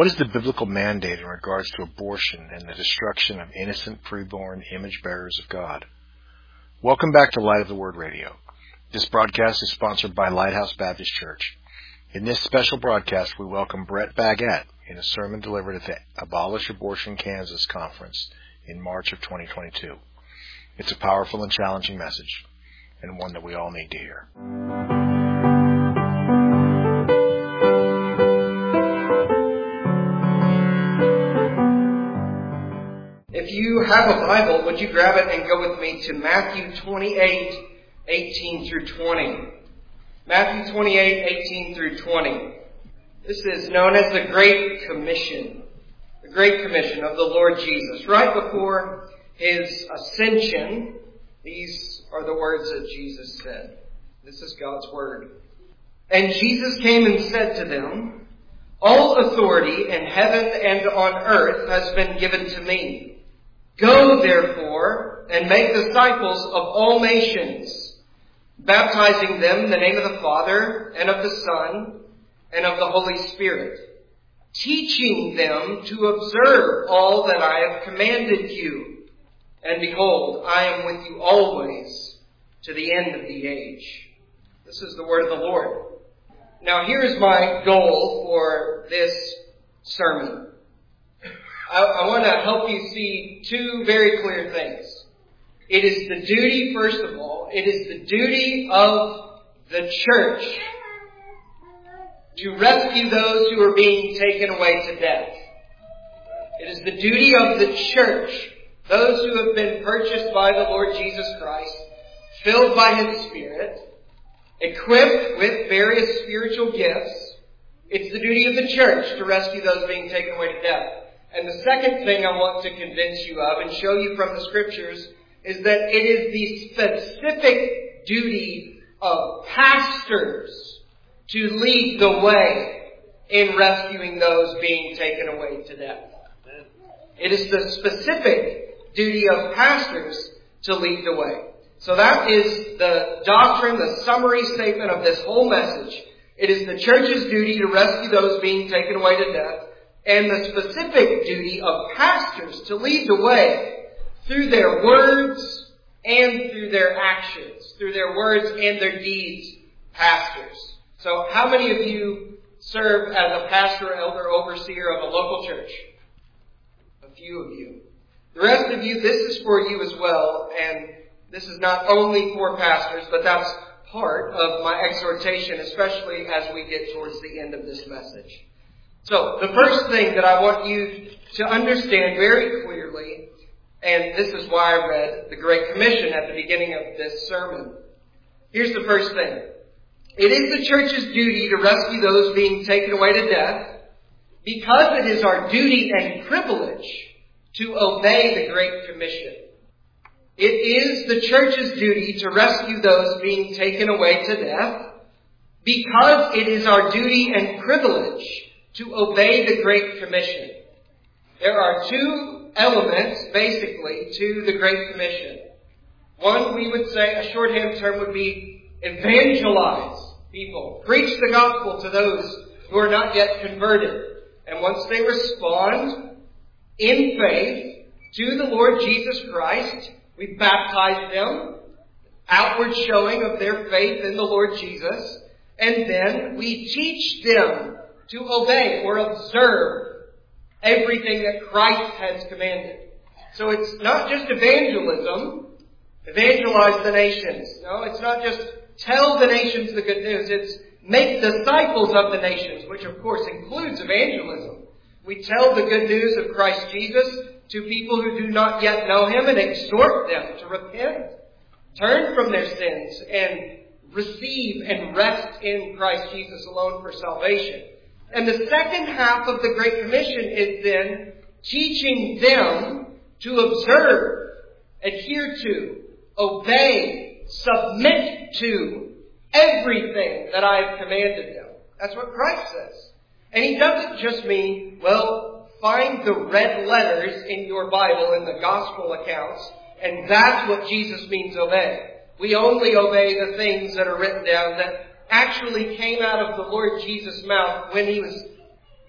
What is the biblical mandate in regards to abortion and the destruction of innocent preborn image bearers of God? Welcome back to Light of the Word Radio. This broadcast is sponsored by Lighthouse Baptist Church. In this special broadcast, we welcome Brett Baggett in a sermon delivered at the Abolish Abortion Kansas conference in March of 2022. It's a powerful and challenging message, and one that we all need to hear. If you have a Bible, would you grab it and go with me to Matthew 28, 18 through 20. Matthew 28, 18 through 20. This is known as the Great Commission. The Great Commission of the Lord Jesus. Right before His ascension, these are the words that Jesus said. This is God's Word. And Jesus came and said to them, "All authority in heaven and on earth has been given to me. Go, therefore, and make disciples of all nations, baptizing them in the name of the Father, and of the Son, and of the Holy Spirit, teaching them to observe all that I have commanded you. And behold, I am with you always to the end of the age." This is the word of the Lord. Now, here's my goal for this sermon. I want to help you see two very clear things. It is the duty, first of all, it is the duty of the church to rescue those who are being taken away to death. It is the duty of the church, those who have been purchased by the Lord Jesus Christ, filled by His Spirit, equipped with various spiritual gifts. It's the duty of the church to rescue those being taken away to death. And the second thing I want to convince you of and show you from the Scriptures is that it is the specific duty of pastors to lead the way in rescuing those being taken away to death. It is the specific duty of pastors to lead the way. So that is the doctrine, the summary statement of this whole message. It is the church's duty to rescue those being taken away to death, and the specific duty of pastors to lead the way through their words and through their actions, through their words and their deeds, pastors. So how many of you serve as a pastor, elder, overseer of a local church? A few of you. The rest of you, this is for you as well, and this is not only for pastors, but that's part of my exhortation, especially as we get towards the end of this message. So, the first thing that I want you to understand very clearly, and this is why I read the Great Commission at the beginning of this sermon. Here's the first thing. It is the church's duty to rescue those being taken away to death, because it is our duty and privilege to obey the Great Commission. It is the church's duty to rescue those being taken away to death, because it is our duty and privilege to obey the Great Commission. There are two elements, basically, to the Great Commission. One, we would say, a shorthand term would be evangelize people. Preach the gospel to those who are not yet converted. And once they respond in faith to the Lord Jesus Christ, we baptize them, outward showing of their faith in the Lord Jesus, and then we teach them to obey or observe everything that Christ has commanded. So it's not just evangelism, evangelize the nations. No, it's not just tell the nations the good news. It's make disciples of the nations, which of course includes evangelism. We tell the good news of Christ Jesus to people who do not yet know Him and exhort them to repent, turn from their sins, and receive and rest in Christ Jesus alone for salvation. And the second half of the Great Commission is then teaching them to observe, adhere to, obey, submit to everything that I have commanded them. That's what Christ says. And He doesn't just mean, well, find the red letters in your Bible in the gospel accounts, and that's what Jesus means obey. We only obey the things that are written down that actually came out of the Lord Jesus' mouth when He was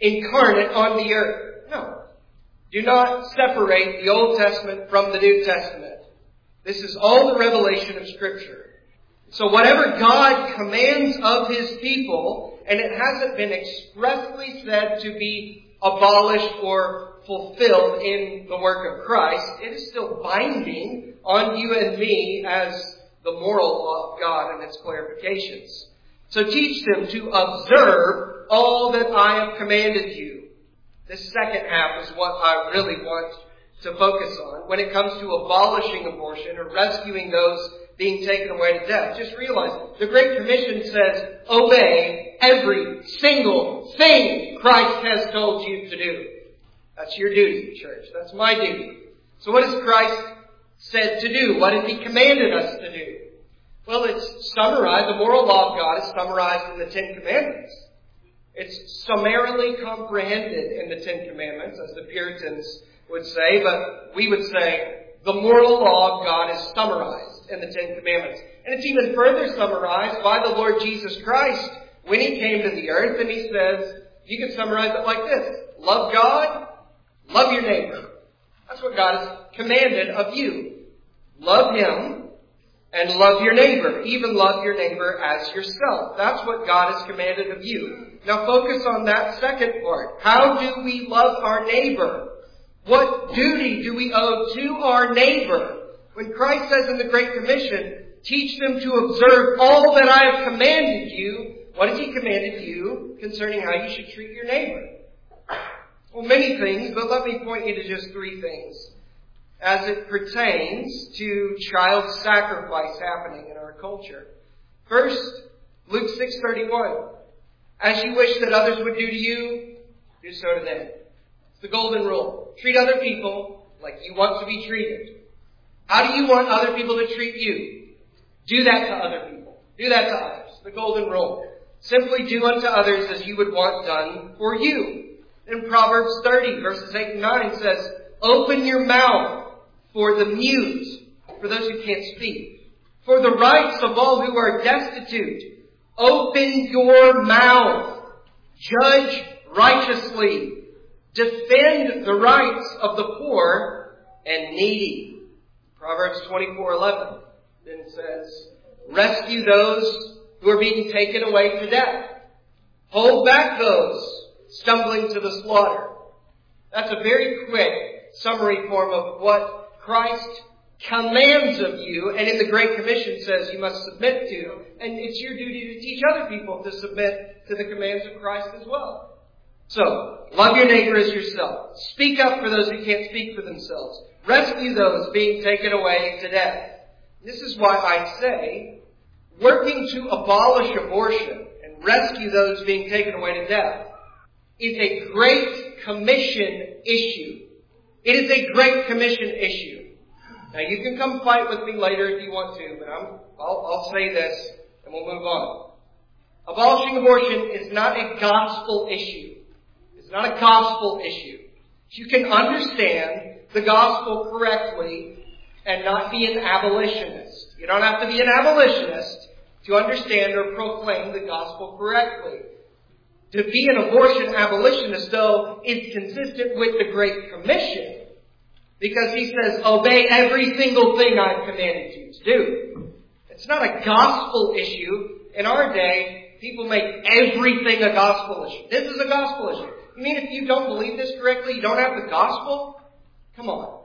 incarnate on the earth. No. Do not separate the Old Testament from the New Testament. This is all the revelation of Scripture. So whatever God commands of His people, and it hasn't been expressly said to be abolished or fulfilled in the work of Christ, it is still binding on you and me as the moral law of God and its clarifications. So teach them to observe all that I have commanded you. This second half is what I really want to focus on when it comes to abolishing abortion or rescuing those being taken away to death. Just realize the Great Commission says, obey every single thing Christ has told you to do. That's your duty, church. That's my duty. So what has Christ said to do? What has He commanded us to do? Well, it's summarized. The moral law of God is summarized in the Ten Commandments. It's summarily comprehended in the Ten Commandments, as the Puritans would say, but we would say the moral law of God is summarized in the Ten Commandments. And it's even further summarized by the Lord Jesus Christ when He came to the earth, and He says, you can summarize it like this: love God, love your neighbor. That's what God has commanded of you. Love Him and love your neighbor. Even love your neighbor as yourself. That's what God has commanded of you. Now focus on that second part. How do we love our neighbor? What duty do we owe to our neighbor? When Christ says in the Great Commission, teach them to observe all that I have commanded you, what has He commanded you concerning how you should treat your neighbor? Well, many things, but let me point you to just three things as it pertains to child sacrifice happening in our culture. First, Luke 6:31. As you wish that others would do to you, do so to them. It's the golden rule. Treat other people like you want to be treated. How do you want other people to treat you? Do that to other people. Do that to others. The golden rule. Simply do unto others as you would want done for you. In Proverbs 30, verses 8 and 9 says, open your mouth for the mute, for those who can't speak, for the rights of all who are destitute. Open your mouth. Judge righteously. Defend the rights of the poor and needy. Proverbs 24:11 then says, rescue those who are being taken away to death. Hold back those stumbling to the slaughter. That's a very quick summary form of what Christ commands of you, and in the Great Commission says you must submit to. And it's your duty to teach other people to submit to the commands of Christ as well. So, love your neighbor as yourself. Speak up for those who can't speak for themselves. Rescue those being taken away to death. This is why I say, working to abolish abortion and rescue those being taken away to death is a Great Commission issue. It is a Great Commission issue. Now you can come fight with me later if you want to, but I'll say this and we'll move on. Abolishing abortion is not a gospel issue. It's not a gospel issue. You can understand the gospel correctly and not be an abolitionist. You don't have to be an abolitionist to understand or proclaim the gospel correctly. To be an abortion abolitionist, though, is consistent with the Great Commission. Because He says, obey every single thing I've commanded you to do. It's not a gospel issue. In our day, people make everything a gospel issue. This is a gospel issue. You mean if you don't believe this correctly, you don't have the gospel? Come on.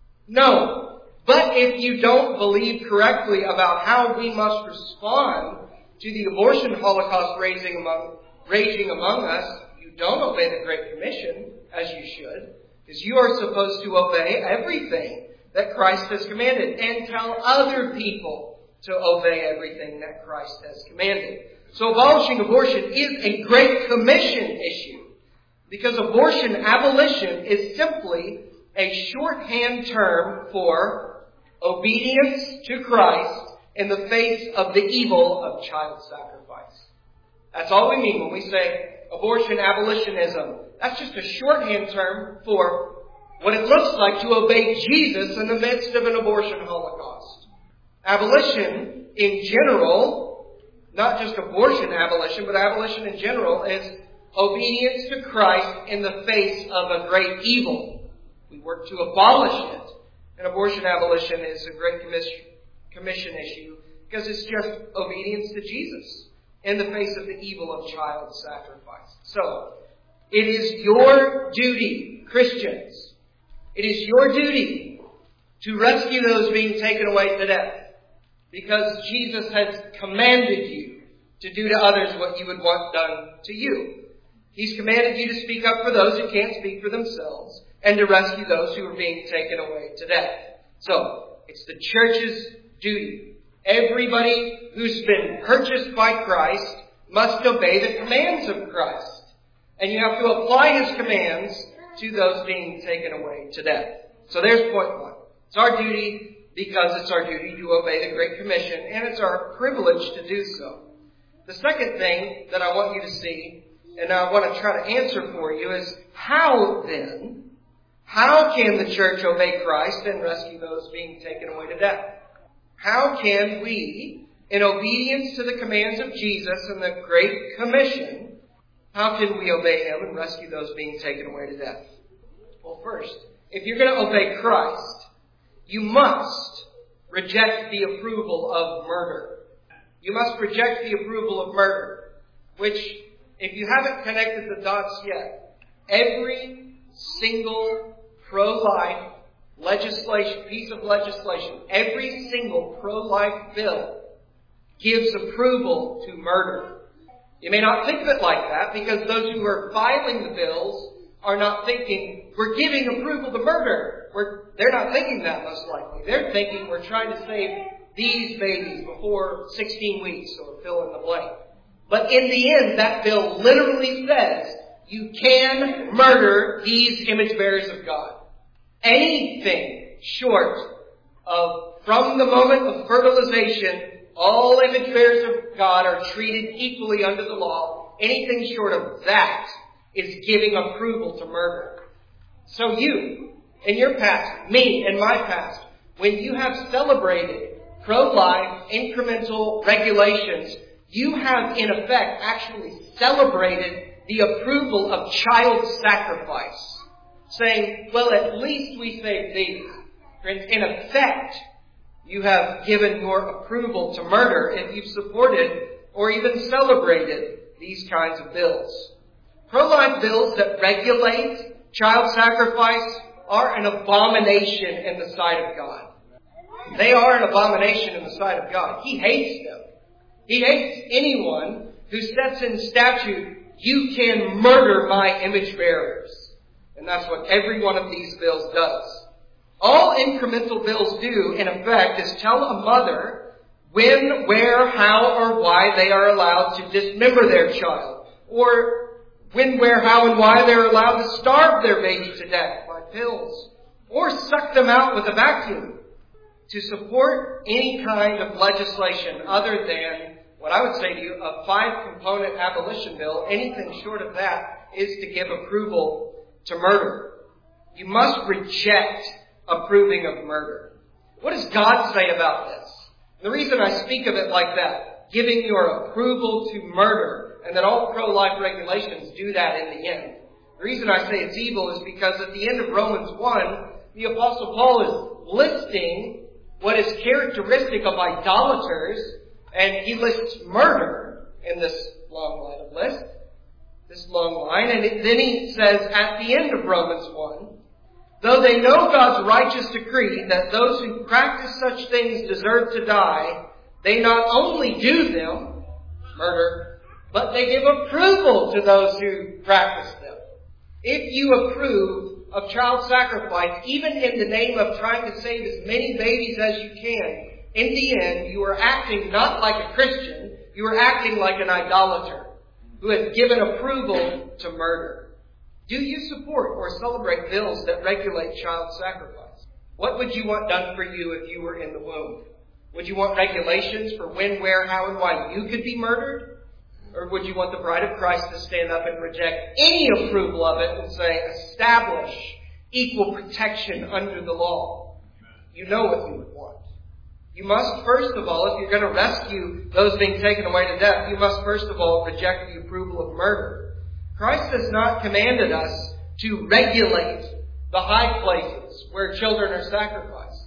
No. But if you don't believe correctly about how we must respond to the abortion holocaust raging among us, you don't obey the Great Commission as you should. Because you are supposed to obey everything that Christ has commanded and tell other people to obey everything that Christ has commanded. So abolishing abortion is a Great Commission issue. Because abortion abolition is simply a shorthand term for obedience to Christ in the face of the evil of child sacrifice. That's all we mean when we say abortion abolitionism. That's just a shorthand term for what it looks like to obey Jesus in the midst of an abortion holocaust. Abolition in general, not just abortion abolition, but abolition in general, is obedience to Christ in the face of a great evil. We work to abolish it. And abortion abolition is a great commission issue because it's just obedience to Jesus in the face of the evil of child sacrifice. So, it is your duty, Christians, it is your duty to rescue those being taken away to death, because Jesus has commanded you to do to others what you would want done to you. He's commanded you to speak up for those who can't speak for themselves and to rescue those who are being taken away to death. So, it's the church's duty. Everybody who's been purchased by Christ must obey the commands of Christ. And you have to apply His commands to those being taken away to death. So there's point one. It's our duty because it's our duty to obey the Great Commission, and it's our privilege to do so. The second thing that I want you to see, and I want to try to answer for you, is how then? How can the church obey Christ and rescue those being taken away to death? How can we, in obedience to the commands of Jesus and the Great Commission, how can we obey Him and rescue those being taken away to death? Well, first, if you're going to obey Christ, you must reject the approval of murder. You must reject the approval of murder, which, if you haven't connected the dots yet, every single pro-life piece of legislation, every single pro-life bill gives approval to murder. You may not think of it like that because those who are filing the bills are not thinking, we're giving approval to murder. They're not thinking that most likely. They're thinking we're trying to save these babies before 16 weeks or fill in the blank. But in the end, that bill literally says you can murder these image bearers of God. Anything short of, from the moment of fertilization, all image bearers of God are treated equally under the law. Anything short of that is giving approval to murder. So you, in your past, me in my past, when you have celebrated pro-life incremental regulations, you have in effect actually celebrated the approval of child sacrifice. Saying, well, at least we saved these. Friends, in effect, you have given your approval to murder if you've supported or even celebrated these kinds of bills. Pro-life bills that regulate child sacrifice are an abomination in the sight of God. They are an abomination in the sight of God. He hates them. He hates anyone who sets in statute, you can murder my image bearers. And that's what every one of these bills does. All incremental bills do, in effect, is tell a mother when, where, how, or why they are allowed to dismember their child. Or when, where, how, and why they're allowed to starve their baby to death by pills. Or suck them out with a vacuum. To support any kind of legislation other than, what I would say to you, a 5-component abolition bill, anything short of that is to give approval to murder. You must reject approving of murder. What does God say about this? The reason I speak of it like that, giving your approval to murder, and that all pro-life regulations do that in the end. The reason I say it's evil is because at the end of Romans 1, the Apostle Paul is listing what is characteristic of idolaters, and he lists murder in this long line of lists. This long line, and then he says at the end of Romans 1, though they know God's righteous decree that those who practice such things deserve to die, they not only do them, murder, but they give approval to those who practice them. If you approve of child sacrifice, even in the name of trying to save as many babies as you can, in the end, you are acting not like a Christian, you are acting like an idolater who has given approval to murder. Do you support or celebrate bills that regulate child sacrifice? What would you want done for you if you were in the womb? Would you want regulations for when, where, how, and why you could be murdered? Or would you want the bride of Christ to stand up and reject any approval of it and say, establish equal protection under the law? You know what you would want. You must, first of all, if you're going to rescue those being taken away to death, you must, first of all, reject the approval of murder. Christ has not commanded us to regulate the high places where children are sacrificed.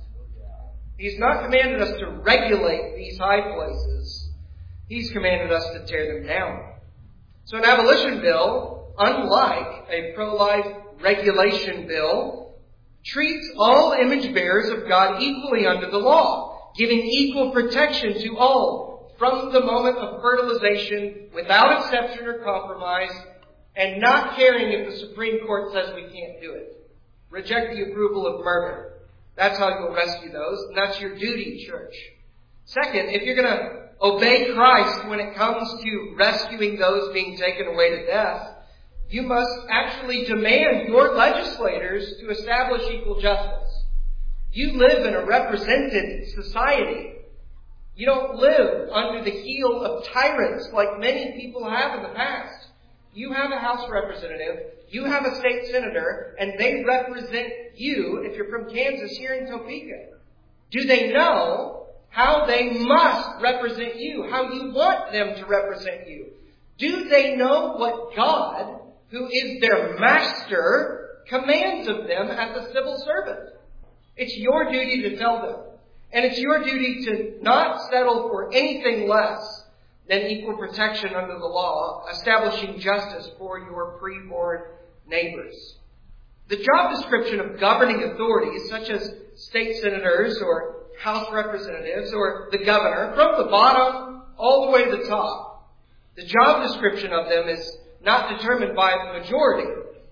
He's not commanded us to regulate these high places. He's commanded us to tear them down. So an abolition bill, unlike a pro-life regulation bill, treats all image bearers of God equally under the law, giving equal protection to all from the moment of fertilization without exception or compromise, and not caring if the Supreme Court says we can't do it. Reject the approval of murder. That's how you'll rescue those, and that's your duty, church. Second, if you're going to obey Christ when it comes to rescuing those being taken away to death, you must actually demand your legislators to establish equal justice. You live in a represented society. You don't live under the heel of tyrants like many people have in the past. You have a House representative, you have a state senator, and they represent you, if you're from Kansas, here in Topeka. Do they know how they must represent you, how you want them to represent you? Do they know what God, who is their master, commands of them as a civil servant? It's your duty to tell them. And it's your duty to not settle for anything less than equal protection under the law, establishing justice for your preborn neighbors. The job description of governing authorities, such as state senators or House representatives or the governor, from the bottom all the way to the top, the job description of them is not determined by the majority.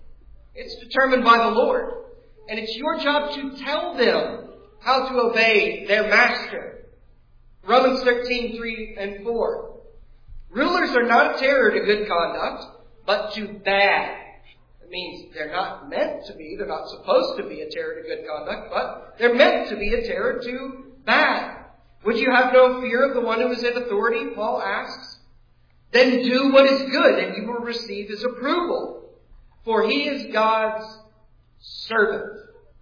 It's determined by the Lord. And it's your job to tell them how to obey their master. Romans 13:3 and 4. Rulers are not a terror to good conduct, but to bad. It means they're not meant to be, they're not supposed to be a terror to good conduct, but they're meant to be a terror to bad. Would you have no fear of the one who is in authority? Paul asks. Then do what is good, and you will receive his approval. For he is God's servant.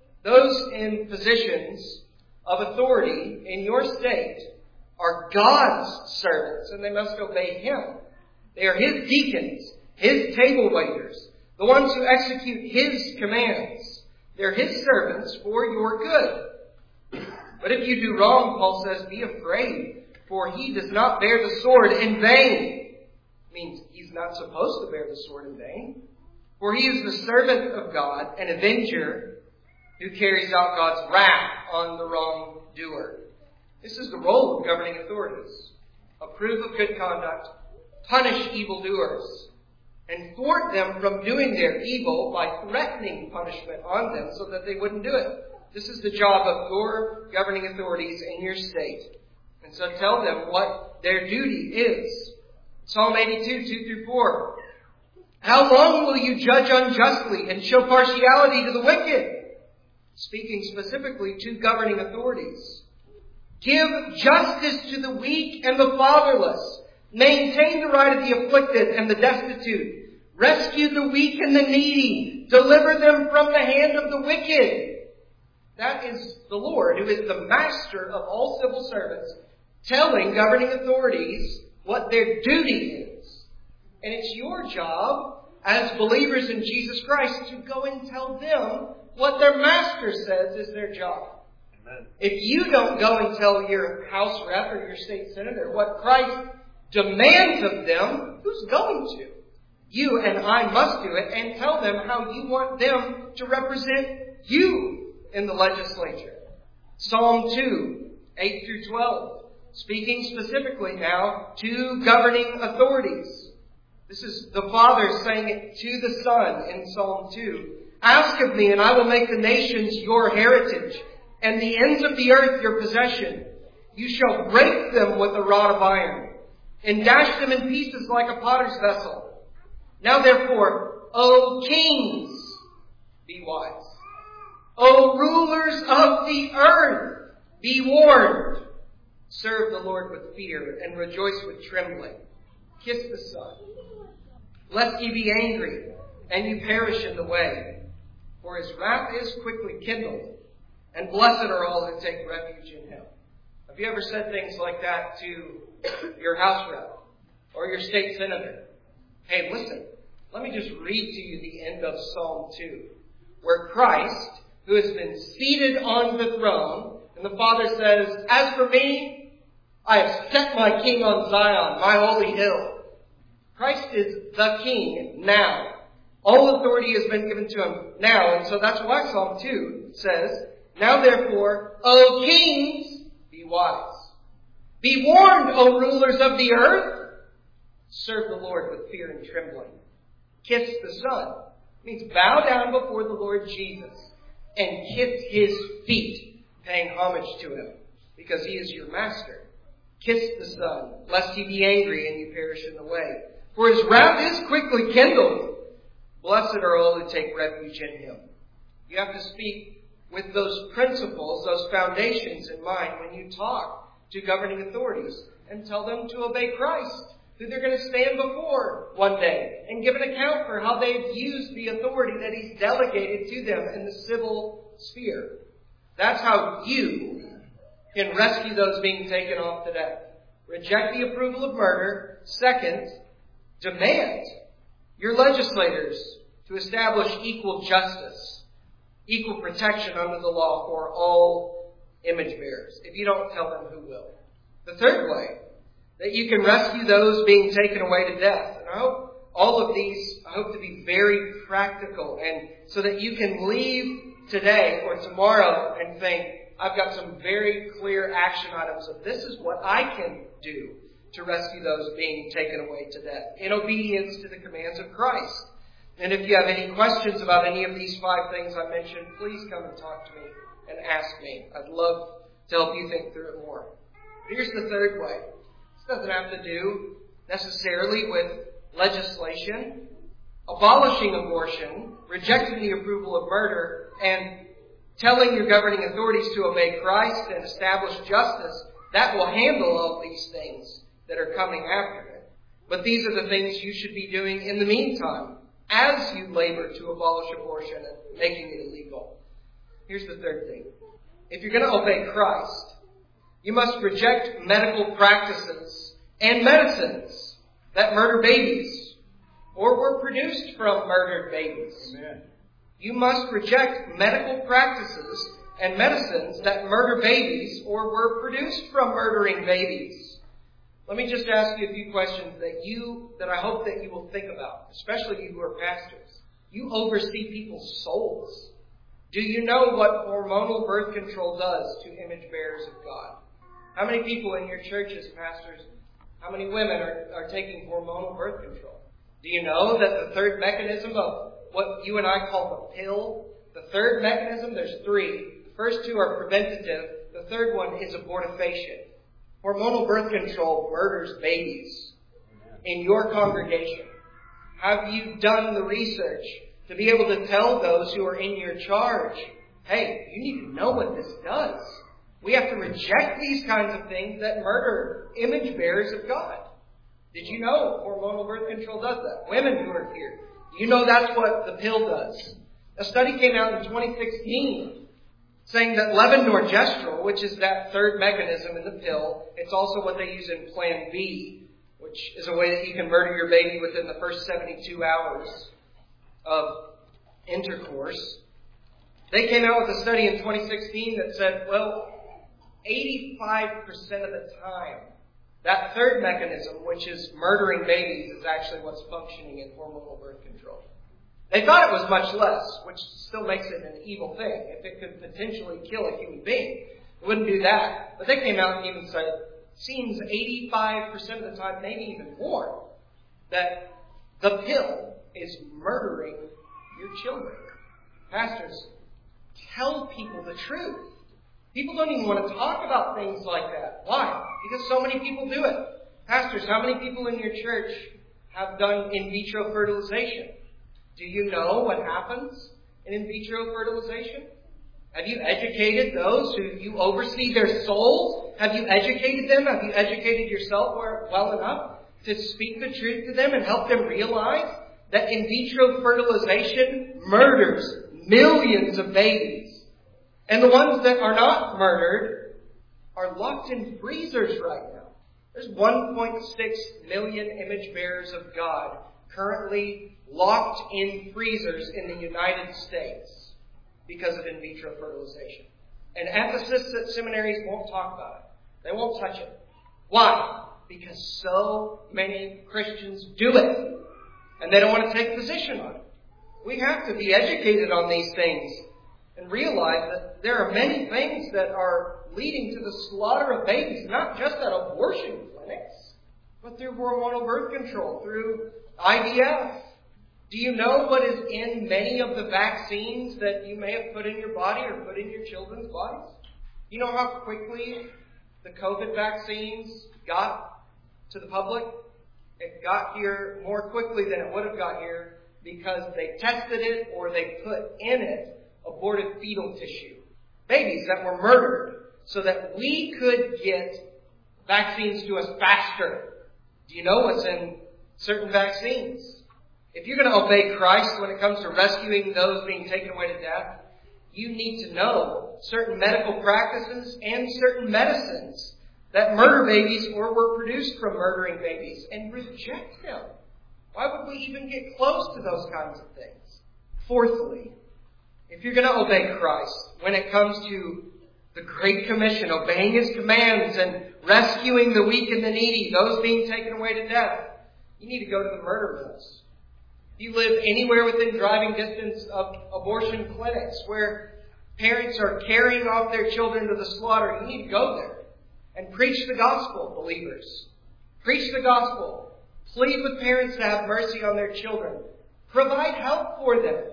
Those in positions of authority in your state are God's servants, and they must obey him. They are his deacons, his table waiters, the ones who execute his commands. They're his servants for your good. But if you do wrong, Paul says, be afraid, for he does not bear the sword in vain. It means he's not supposed to bear the sword in vain. For he is the servant of God, an avenger who carries out God's wrath on the wrongdoer. This is the role of governing authorities. Approve of good conduct, punish evildoers, and thwart them from doing their evil by threatening punishment on them so that they wouldn't do it. This is the job of your governing authorities in your state. And so tell them what their duty is. Psalm 82, 2-4. How long will you judge unjustly and show partiality to the wicked? Speaking specifically to governing authorities. Give justice to the weak and the fatherless. Maintain the right of the afflicted and the destitute. Rescue the weak and the needy. Deliver them from the hand of the wicked. That is the Lord, who is the master of all civil servants, telling governing authorities what their duty is. And it's your job as believers in Jesus Christ to go and tell them what their master says is their job. Amen. If you don't go and tell your House rep or your state senator what Christ demands of them, who's going to? You and I must do it and tell them how you want them to represent you in the legislature. Psalm 2, 8-12, speaking specifically now to governing authorities. This is the Father saying it to the Son in Psalm 2. Ask of me, and I will make the nations your heritage, and the ends of the earth your possession. You shall break them with a rod of iron, and dash them in pieces like a potter's vessel. Now therefore, O kings, be wise. O rulers of the earth, be warned. Serve the Lord with fear, and rejoice with trembling. Kiss the Son, lest ye be angry, and you perish in the way. For his wrath is quickly kindled, and blessed are all who take refuge in him. Have you ever said things like that to your house rep or your state senator? Hey, listen, Let me just read to you the end of Psalm 2, where Christ, who has been seated on the throne, and the Father says, "As for me, I have set my King on Zion, my holy hill." Christ is the King now. All authority has been given to him now. And so that's why Psalm 2 says, "Now therefore, O kings, be wise. Be warned, O rulers of the earth. Serve the Lord with fear and trembling. Kiss the Son." It means bow down before the Lord Jesus and kiss His feet, paying homage to Him, because He is your master. Kiss the Son, lest He be angry and you perish in the way. For His wrath is quickly kindled. Blessed are all who take refuge in Him. You have to speak with those principles, those foundations in mind when you talk to governing authorities and tell them to obey Christ, who they're going to stand before one day and give an account for how they've used the authority that He's delegated to them in the civil sphere. That's how you can rescue those being taken off to death. Reject the approval of murder. Second, demand your legislators to establish equal justice, equal protection under the law for all image bearers. If you don't tell them, who will? The third way that you can rescue those being taken away to death. And I hope all of these, to be very practical, and so that you can leave today or tomorrow and think, I've got some very clear action items of this is what I can do to rescue those being taken away to death in obedience to the commands of Christ. And if you have any questions about any of these 5 things I mentioned, please come and talk to me and ask me. I'd love to help you think through it more. But here's the third way. This doesn't have to do necessarily with legislation. Abolishing abortion, rejecting the approval of murder, and telling your governing authorities to obey Christ and establish justice, that will handle all these things that are coming after it. But these are the things you should be doing in the meantime, as you labor to abolish abortion and making it illegal. Here's the third thing. If you're going to obey Christ, you must reject medical practices and medicines that murder babies or were produced from murdered babies. Amen. You must reject medical practices and medicines that murder babies or were produced from murdering babies. Let me just ask you a few questions that I hope that you will think about, especially you who are pastors. You oversee people's souls. Do you know what hormonal birth control does to image bearers of God? How many people in your churches, pastors, how many women are taking hormonal birth control? Do you know that the third mechanism of what you and I call the pill, the third mechanism, there's 3. The first 2 are preventative. The third one is abortifacient. Hormonal birth control murders babies in your congregation. Have you done the research to be able to tell those who are in your charge, hey, you need to know what this does. We have to reject these kinds of things that murder image bearers of God. Did you know hormonal birth control does that? Women who are here, you know that's what the pill does. A study came out in 2016 saying that levonorgestrel, which is that third mechanism in the pill, it's also what they use in Plan B, which is a way that you can murder your baby within the first 72 hours of intercourse. They came out with a study in 2016 that said, 85% of the time, that third mechanism, which is murdering babies, is actually what's functioning in hormonal birth control. They thought it was much less, which still makes it an evil thing. If it could potentially kill a human being, it wouldn't do that. But they came out and even said, it seems 85% of the time, maybe even more, that the pill is murdering your children. Pastors, tell people the truth. People don't even want to talk about things like that. Why? Because so many people do it. Pastors, how many people in your church have done in vitro fertilization? Do you know what happens in vitro fertilization? Have you educated those who you oversee their souls? Have you educated them? Have you educated yourself well enough to speak the truth to them and help them realize that in vitro fertilization murders millions of babies? And the ones that are not murdered are locked in freezers right now. There's 1.6 million image bearers of God currently locked in freezers in the United States because of in vitro fertilization. And ethicists at seminaries won't talk about it. They won't touch it. Why? Because so many Christians do it. And they don't want to take a position on it. We have to be educated on these things and realize that there are many things that are leading to the slaughter of babies, not just at abortion clinics, but through hormonal birth control, through IVF. Do you know what is in many of the vaccines that you may have put in your body or put in your children's bodies? You know how quickly the COVID vaccines got to the public? It got here more quickly than it would have got here because they tested it or they put in it aborted fetal tissue. Babies that were murdered so that we could get vaccines to us faster. Do you know what's in certain vaccines? If you're going to obey Christ when it comes to rescuing those being taken away to death, you need to know certain medical practices and certain medicines that murder babies or were produced from murdering babies and reject them. Why would we even get close to those kinds of things? Fourthly, if you're going to obey Christ when it comes to the Great Commission, obeying His commands and rescuing the weak and the needy, those being taken away to death, you need to go to the murder mills. If you live anywhere within driving distance of abortion clinics where parents are carrying off their children to the slaughter, you need to go there and preach the gospel, believers. Preach the gospel. Plead with parents to have mercy on their children. Provide help for them.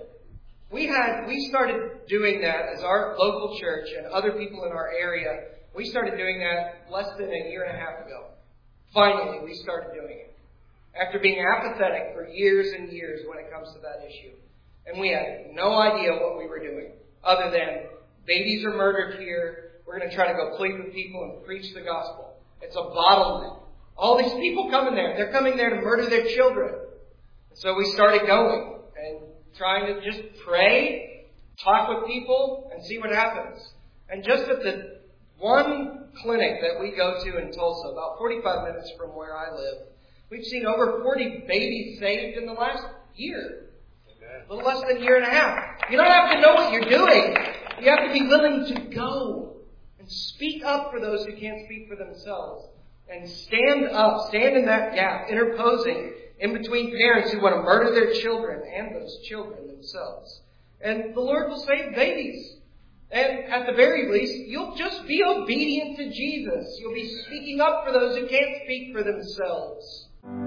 We started doing that as our local church and other people in our area. We started doing that less than a year and a half ago. Finally, we started doing it. After being apathetic for years and years when it comes to that issue. And we had no idea what we were doing other than babies are murdered here. We're going to try to go plead with people and preach the gospel. It's a bottleneck. All these people coming there, they're coming there to murder their children. And so we started going and trying to just pray, talk with people, and see what happens. And just at the one clinic that we go to in Tulsa, about 45 minutes from where I live, we've seen over 40 babies saved in the last year. A little less than a year and a half. You don't have to know what you're doing. You have to be willing to go and speak up for those who can't speak for themselves. And stand up, stand in that gap, interposing in between parents who want to murder their children and those children themselves. And the Lord will save babies. And at the very least, you'll just be obedient to Jesus. You'll be speaking up for those who can't speak for themselves.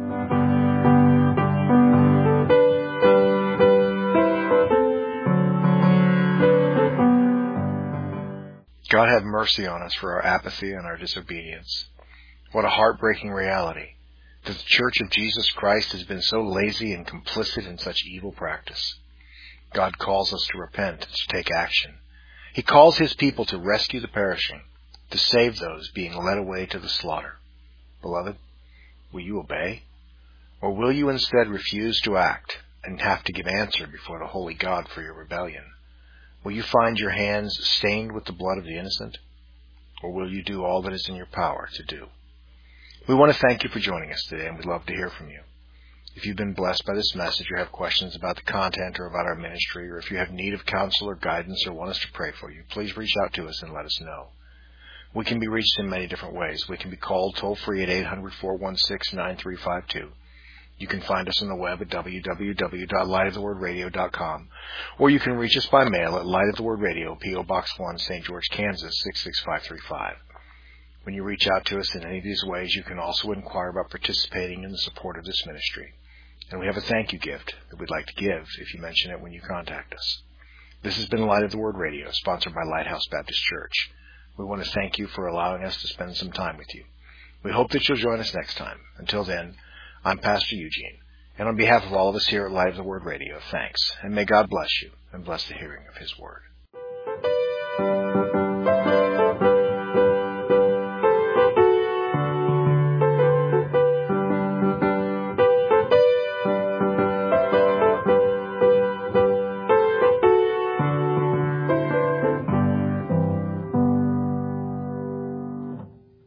God have mercy on us for our apathy and our disobedience. What a heartbreaking reality that the Church of Jesus Christ has been so lazy and complicit in such evil practice. God calls us to repent and to take action. He calls His people to rescue the perishing, to save those being led away to the slaughter. Beloved, will you obey? Or will you instead refuse to act and have to give answer before the holy God for your rebellion? Will you find your hands stained with the blood of the innocent? Or will you do all that is in your power to do? We want to thank you for joining us today, and we'd love to hear from you. If you've been blessed by this message or have questions about the content or about our ministry, or if you have need of counsel or guidance or want us to pray for you, please reach out to us and let us know. We can be reached in many different ways. We can be called toll-free at 800-416-9352. You can find us on the web at www.lightofthewordradio.com, or you can reach us by mail at Light of the Word Radio, P.O. Box 1, St. George, Kansas, 66535. When you reach out to us in any of these ways, you can also inquire about participating in the support of this ministry. And we have a thank you gift that we'd like to give if you mention it when you contact us. This has been Light of the Word Radio, sponsored by Lighthouse Baptist Church. We want to thank you for allowing us to spend some time with you. We hope that you'll join us next time. Until then, I'm Pastor Eugene, and on behalf of all of us here at Light of the Word Radio, thanks, and may God bless you and bless the hearing of His Word.